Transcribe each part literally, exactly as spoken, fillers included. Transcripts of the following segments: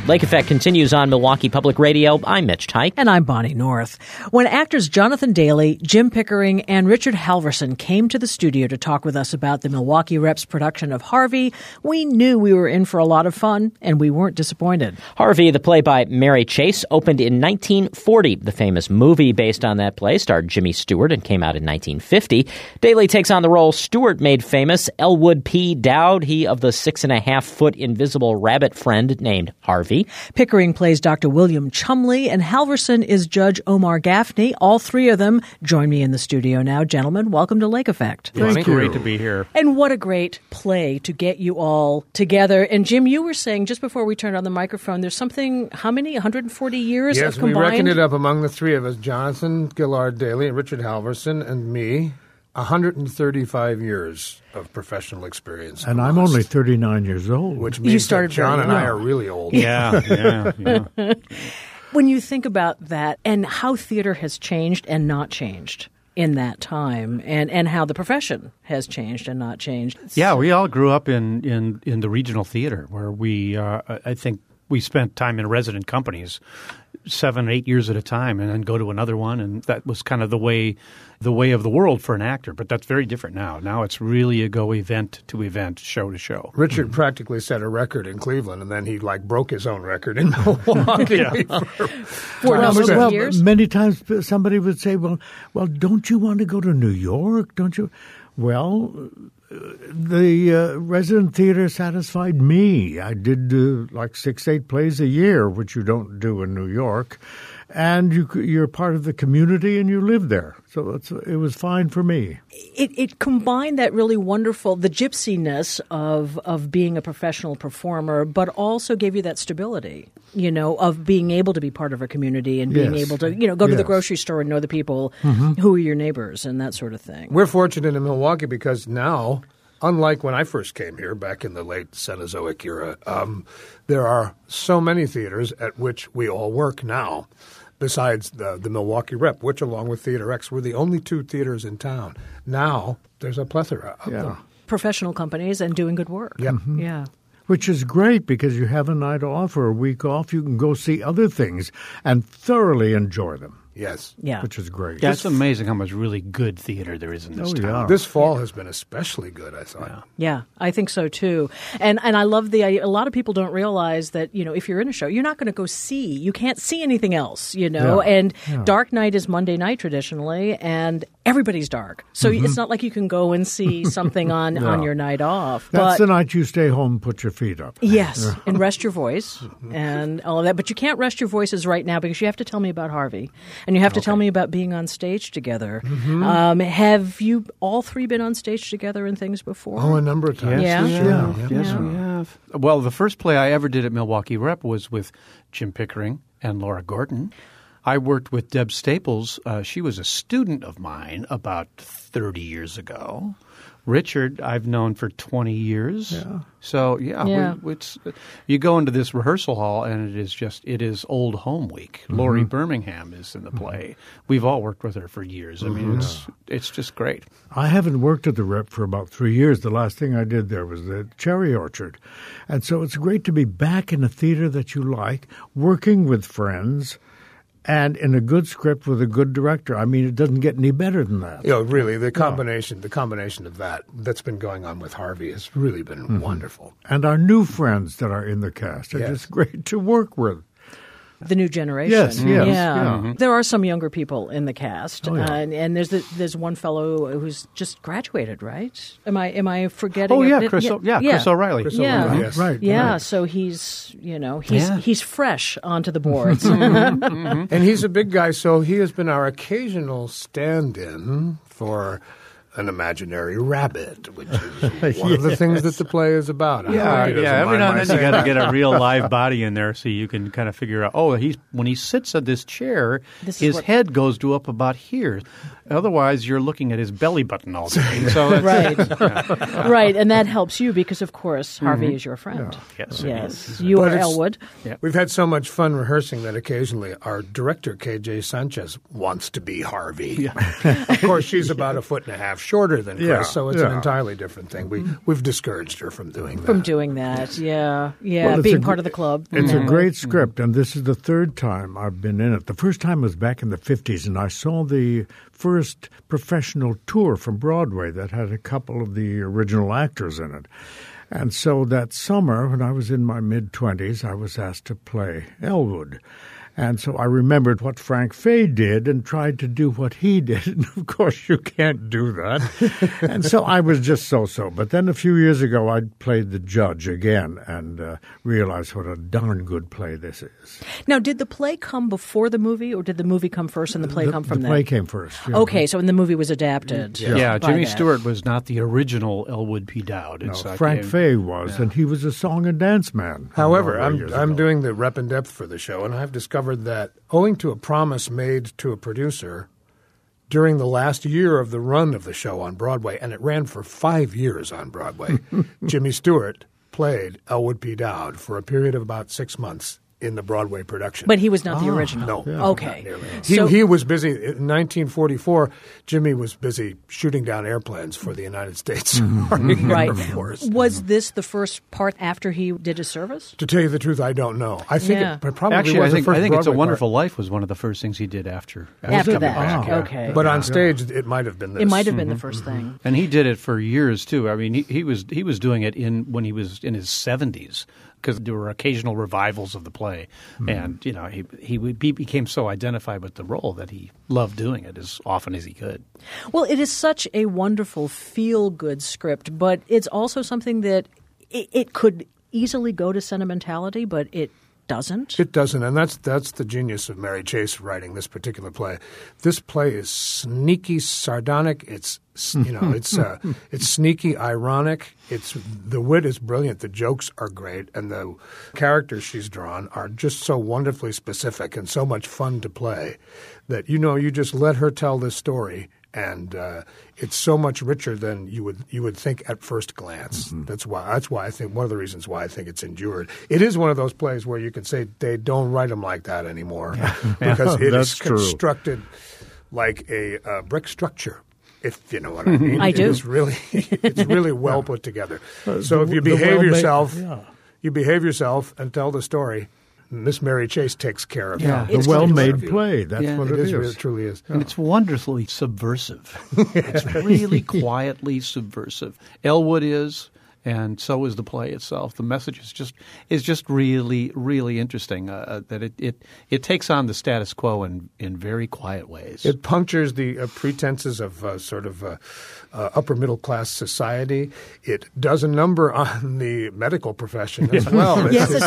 Lake Effect continues on Milwaukee Public Radio. I'm Mitch Teich. And I'm Bonnie North. When actors Jonathan Daly, Jim Pickering, and Richard Halverson came to the studio to talk with us about the Milwaukee Rep's production of Harvey, we knew we were in for a lot of fun, and we weren't disappointed. Harvey, the play by Mary Chase, opened in nineteen forty. The famous movie based on that play starred Jimmy Stewart and came out in nineteen fifty. Daly takes on the role Stewart made famous, Elwood P. Dowd, he of the six-and-a-half-foot invisible rabbit friend named Harvey. Pickering plays Doctor William Chumley, and Halverson is Judge Omar Gaffney. All three of them join me in the studio now. Gentlemen, welcome to Lake Effect. Thank you. Great to be here. And what a great play to get you all together. And Jim, you were saying just before we turned on the microphone, there's something, how many, one hundred forty years yes, of combined? Yes, we reckoned it up among the three of us, Jonathan Gillard Daly and Richard Halverson and me. one hundred thirty-five years of professional experience. And I'm only thirty-nine years old. Which means you started that John and young. I are really old. Yeah, yeah, yeah. When you think about that and how theater has changed and not changed in that time, and, and how the profession has changed and not changed. Yeah, we all grew up in, in, in the regional theater where we, uh, I think we spent time in resident companies seven, eight years at a time and then go to another one. And that was kind of the way the way of the world for an actor. But that's very different now. Now it's really a go event to event, show to show. Richard mm-hmm. practically set a record in Cleveland, and then he like broke his own record in Milwaukee. for for well, number well, of years. Many times somebody would say, well, well, don't you want to go to New York? Don't you? Well, the uh, resident theater satisfied me. I did uh, like six, eight plays a year, which you don't do in New York. And you, you're part of the community and you live there. So it's, it was fine for me. It, it combined that really wonderful, the gypsiness of, of being a professional performer, but also gave you that stability, you know, of being able to be part of a community and being yes. able to, you know, go to yes. the grocery store and know the people mm-hmm. who are your neighbors and that sort of thing. We're fortunate in Milwaukee because now, unlike when I first came here back in the late Cenozoic era, um, there are so many theaters at which we all work now. Besides the, the Milwaukee Rep, which along with Theater X were the only two theaters in town. Now there's a plethora of yeah. them. Professional companies and doing good work. Yep. Mm-hmm. Yeah. Which is great because you have a night off or a week off. You can go see other things and thoroughly enjoy them. Yes. Yeah. Which is great. Yeah, it's amazing how much really good theater there is in this Oh, town. yeah. This fall has been especially good, I thought. Yeah. Yeah, I think so too. And and I love the a lot of people don't realize that, you know, if you're in a show, you're not going to go see. You can't see anything else, you know. Yeah. And Yeah. Dark Night is Monday night traditionally, and everybody's dark. So Mm-hmm. it's not like you can go and see something on, No. on your night off. That's but the night you stay home and put your feet up. yes, and rest your voice and all of that. But you can't rest your voices right now because you have to tell me about Harvey. And you have to Okay. tell me about being on stage together. Mm-hmm. Um, have you all three been on stage together and things before? Oh, a number of times. Yeah. we Sure. have. Yeah. Yes, Yeah. we have. Well, the first play I ever did at Milwaukee Rep was with Jim Pickering and Laura Gordon. I worked with Deb Staples. Uh, she was a student of mine about thirty years ago. Richard, I've known for twenty years. Yeah. So, yeah, Yeah. We, it's, you go into this rehearsal hall and it is just, it is old home week. Mm-hmm. Laurie Birmingham is in the play. We've all worked with her for years. I mean, mm-hmm. it's it's just great. I haven't worked at the Rep for about three years. The last thing I did there was the Cherry Orchard. And so it's great to be back in a theater that you like, working with friends, and in a good script with a good director. I mean, it doesn't get any better than that. You know, really, the combination, the combination of that that's been going on with Harvey has really been Mm-hmm. wonderful. And our new friends that are in the cast are Yes. just great to work with. The new generation. Yes, yes, Yeah. yeah. There are some younger people in the cast. Oh, yeah. uh, and, and there's the, there's one fellow who's just graduated, right? Am I am I forgetting? Oh, yeah, it? Chris, yeah, O- yeah, Chris O'Reilly. Chris Yeah. O'Reilly, yes. Right. Yeah, right. so he's, you know, he's Yeah. he's fresh onto the boards. And he's a big guy, so he has been our occasional stand-in for an imaginary rabbit, which is one of the things that the play is about. I Yeah, hope he doesn't yeah. Every mind now my and then you saying got to that. get a real live body in there so you can kind of figure out. Oh, he's when he sits at this chair, This is his what- head goes to up about here. Otherwise, you're looking at his belly button all day. So that's, Right. yeah. Right, and that helps you because, of course, Harvey Mm-hmm. is your friend. Yes. Yes, you But are it's- Elwood. We've had so much fun rehearsing that occasionally our director, K J Sanchez, wants to be Harvey. Of course, she's about a foot and a half shorter than Chris, Yeah, so it's an yeah. entirely different thing. We, we've discouraged her from doing that. From doing that, yeah, yeah, Well, it's being a part gr- of the club. It's Yeah. a great script, and this is the third time I've been in it. The first time was back in the fifties, and I saw the first professional tour from Broadway that had a couple of the original actors in it. And so that summer, when I was in my mid-twenties, I was asked to play Elwood. And so I remembered what Frank Fay did and tried to do what he did. And of course, you can't do that. And so I was just so-so. But then a few years ago, I played the judge again and uh, realized what a darn good play this is. Now, did the play come before the movie, or did the movie come first and the play the, come from the that? play came first. yeah. Okay, so when the movie was adapted. Yeah, by Jimmy that. Stewart was not the original Elwood P. Dowd. No, It's, uh, Frank came- Fay was, and he was a song and dance man. However, Broadway I'm years I'm ago. doing the rep and depth for the show, and I've discovered that owing to a promise made to a producer during the last year of the run of the show on Broadway, and it ran for five years on Broadway, Jimmy Stewart played Elwood P. Dowd for a period of about six months in the Broadway production. But he was not the original. No. Yeah. Okay. Not nearly. He, So- he was busy in nineteen forty-four. Jimmy was busy shooting down airplanes for the United States Army Right. Air Force. Was this the first part after he did his service? To tell you the truth, I don't know. I think Yeah. it probably Actually, was I think the first I think It's a Broadway Wonderful part. Life was one of the first things he did after After coming that. back, yeah. Okay. But on stage, it might have been this. It might have been the first thing. And he did it for years too. I mean, he, he was he was doing it in when he was in his seventies, because there were occasional revivals of the play, and you know he he would- he became so identified with the role that he loved doing it as often as he could. Well, it is such a wonderful feel-good script, but it's also something that it, it could easily go to sentimentality, but it doesn't. It doesn't, and that's that's the genius of Mary Chase writing this particular play. This play is sneaky, sardonic. It's you know, it's uh, it's sneaky, ironic. It's the wit is brilliant. The jokes are great, and the characters she's drawn are just so wonderfully specific and so much fun to play that you know you just let her tell this story. And uh, it's so much richer than you would you would think at first glance. Mm-hmm. That's why that's why I think one of the reasons why I think it's endured. It is one of those plays where you could say they don't write them like that anymore because it That's is true. constructed like a uh, brick structure. If you know what I mean, I do. It's really it's really well put together. So the- if you the behave well-made- yourself, yeah. you behave yourself and tell the story. Miss Mary Chase takes care of Yeah. it. The It's well-made good. play. That's Yeah. what It it is, is. it truly is. And it's wonderfully subversive. It's really quietly subversive. Elwood is, and so is the play itself. The message is just is just really, really interesting. Uh, that it, it it takes on the status quo in, in very quiet ways. It punctures the uh, pretenses of uh, sort of uh, uh, upper middle class society. It does a number on the medical profession as well. Yes, it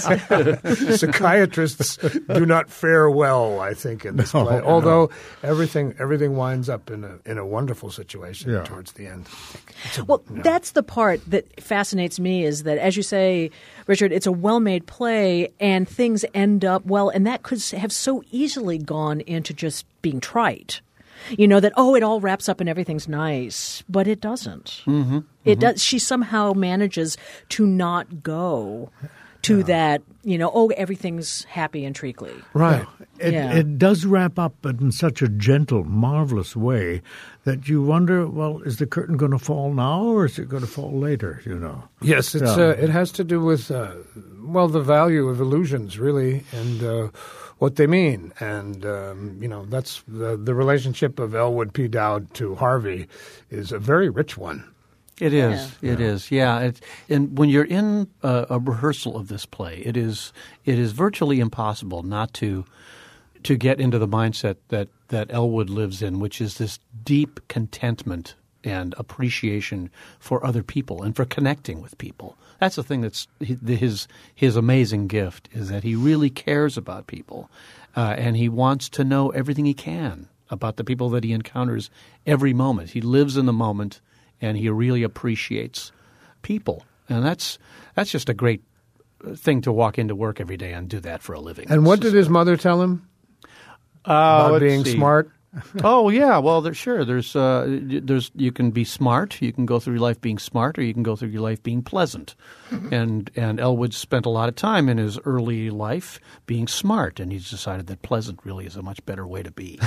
does. Psychiatrists do not fare well, I think, in this No, play. no. Although everything everything winds up in a in a wonderful situation Yeah. towards the end. Well, that's the part that fascinates me is that, as you say, Richard, it's a well-made play and things end up well, and that could have so easily gone into just being trite. You know, that, oh, it all wraps up and everything's nice, but it doesn't. Mm-hmm, it does. She somehow manages to not go to that, you know, oh, everything's happy and treacly. Right. It, Yeah. it does wrap up, but in such a gentle, marvelous way that you wonder, well, is the curtain going to fall now or is it going to fall later, you know? Yes, it's Yeah. uh, it has to do with uh, well the value of illusions, really, and uh, what they mean, and um, you know that's the the relationship of Elwood P. Dowd to Harvey is a very rich one. It is. It is. Yeah. It, and when you're in a, a rehearsal of this play, it is it is virtually impossible not to to get into the mindset that that Elwood lives in, which is this deep contentment and appreciation for other people and for connecting with people. That's the thing that's his his amazing gift, is that he really cares about people, uh, and he wants to know everything he can about the people that he encounters every moment. He lives in the moment, and he really appreciates people, and that's that's just a great thing to walk into work every day and do that for a living. And what It's did his mother tell him Uh, about let's being see. smart? Oh yeah, well, there, sure. There's, uh, there's. You can be smart. You can go through your life being smart, or you can go through your life being pleasant. And and Elwood spent a lot of time in his early life being smart, and he's decided that pleasant really is a much better way to be.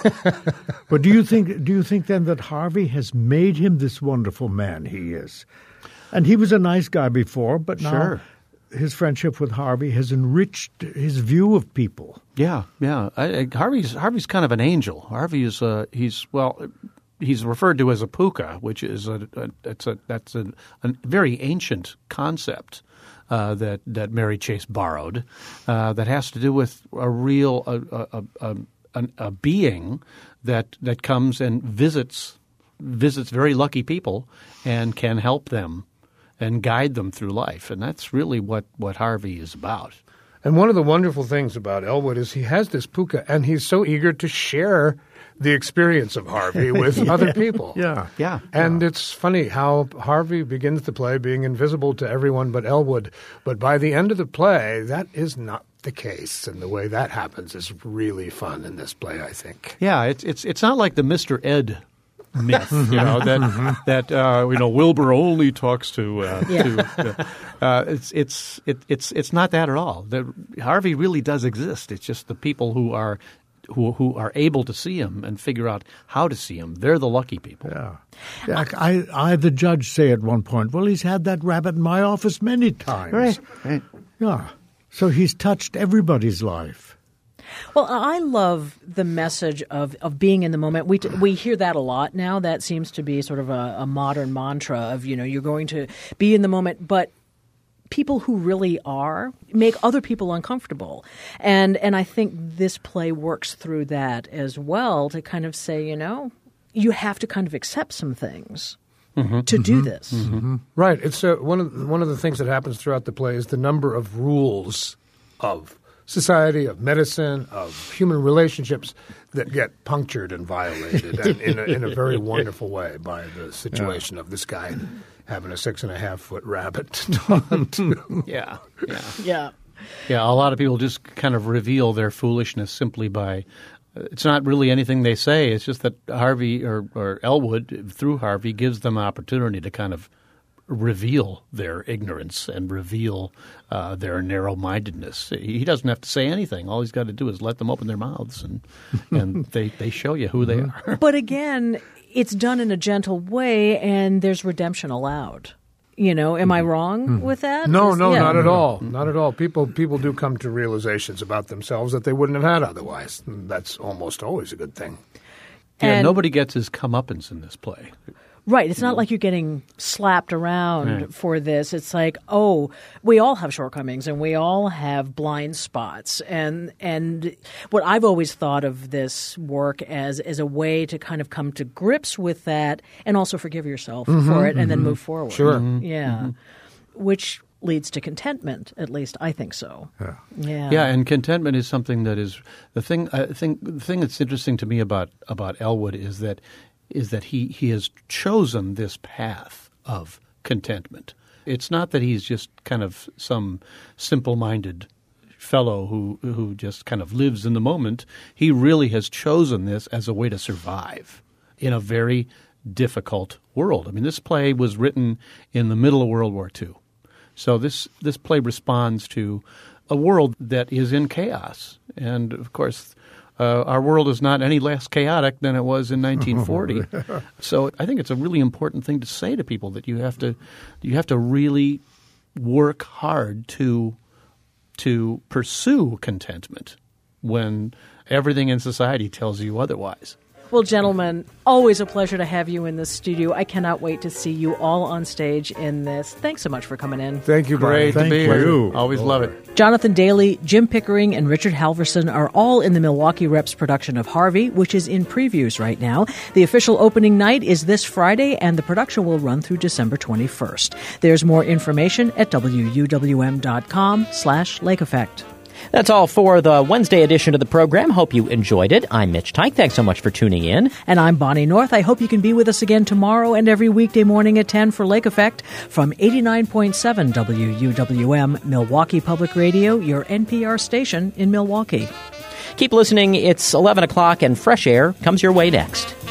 But do you think? Do you think then that Harvey has made him this wonderful man he is? And he was a nice guy before, but now Sure. his friendship with Harvey has enriched his view of people. Yeah, yeah. I, I, Harvey's Harvey's kind of an angel. Harvey is uh, he's well, he's referred to as a puka, which is a, a it's a that's a, a very ancient concept uh, that that Mary Chase borrowed uh, that has to do with a real a a, a, a, a being that that comes and visits visits very lucky people and can help them and guide them through life, and that's really what what Harvey is about. And one of the wonderful things about Elwood is he has this puka, and he's so eager to share the experience of Harvey with yeah. other people. Yeah. Yeah. And yeah. it's funny how Harvey begins the play being invisible to everyone but Elwood. But by the end of the play, that is not the case. And the way that happens is really fun in this play, I think. Yeah, it's it's it's not like the Mister Ed myth, you know, that that uh, you know Wilbur only talks to. Uh, Yeah. to uh, uh, it's it's it, it's it's not that at all. The, Harvey really does exist. It's just the people who are who who are able to see him and figure out how to see him. They're the lucky people. Yeah. yeah I, I had the judge say at one point, well, he's had that rabbit in my office many times. Right. Right. Yeah. So he's touched everybody's life. Well, I love the message of, of being in the moment. We t- we hear that a lot now. That seems to be sort of a, a modern mantra of, you know, you're going to be in the moment, but people who really are make other people uncomfortable. And and I think this play works through that as well to kind of say, you know, you have to kind of accept some things mm-hmm, to mm-hmm, do this. Mm-hmm. Right. It's uh, one of one of the things that happens throughout the play is the number of rules of society, of medicine, of human relationships that get punctured and violated and in, a, in a very wonderful way by the situation yeah. of this guy having a six and a half foot rabbit to talk to. Yeah, yeah, yeah, yeah. A lot of people just kind of reveal their foolishness simply by. It's not really anything they say. It's just that Harvey or, or Elwood, through Harvey, gives them an opportunity to kind of reveal their ignorance and reveal uh, their narrow-mindedness. He doesn't have to say anything. All he's got to do is let them open their mouths, and and they, they show you who they are. But again, it's done in a gentle way, and there's redemption allowed. You know, am I wrong mm-hmm. with that? No, Is, no, yeah. not at all. Not at all. People people do come to realizations about themselves that they wouldn't have had otherwise. That's almost always a good thing. Yeah, And- nobody gets his comeuppance in this play. Right. It's not like you're getting slapped around Right. for this. It's like, oh, we all have shortcomings and we all have blind spots. And and what I've always thought of this work as as a way to kind of come to grips with that and also forgive yourself Mm-hmm, for it and mm-hmm. then move forward. Sure. Mm-hmm. Yeah. Mm-hmm. Which leads to contentment, at least I think so. Yeah. Yeah. Yeah, and contentment is something that is the thing. I think the thing that's interesting to me about about Elwood is that is that he, he has chosen this path of contentment. It's not that he's just kind of some simple-minded fellow who who just kind of lives in the moment. He really has chosen this as a way to survive in a very difficult world. I mean, this play was written in the middle of World War Two. So this this play responds to a world that is in chaos. And, of course, uh, our world is not any less chaotic than it was in nineteen forty. So I think it's a really important thing to say to people that you have to you have to really work hard to to pursue contentment when everything in society tells you otherwise. Well, gentlemen, always a pleasure to have you in the studio. I cannot wait to see you all on stage in this. Thanks so much for coming in. Thank you, Brian. Great to Thank be here. you. Always love it. Jonathan Daly, Jim Pickering, and Richard Halverson are all in the Milwaukee Reps production of Harvey, which is in previews right now. The official opening night is this Friday, and the production will run through December twenty-first. There's more information at W U W M dot com slash Lake Effect. That's all for the Wednesday edition of the program. Hope you enjoyed it. I'm Mitch Teich. Thanks so much for tuning in. And I'm Bonnie North. I hope you can be with us again tomorrow and every weekday morning at ten for Lake Effect from eighty-nine point seven W U W M, Milwaukee Public Radio, your N P R station in Milwaukee. Keep listening. It's eleven o'clock, and Fresh Air comes your way next.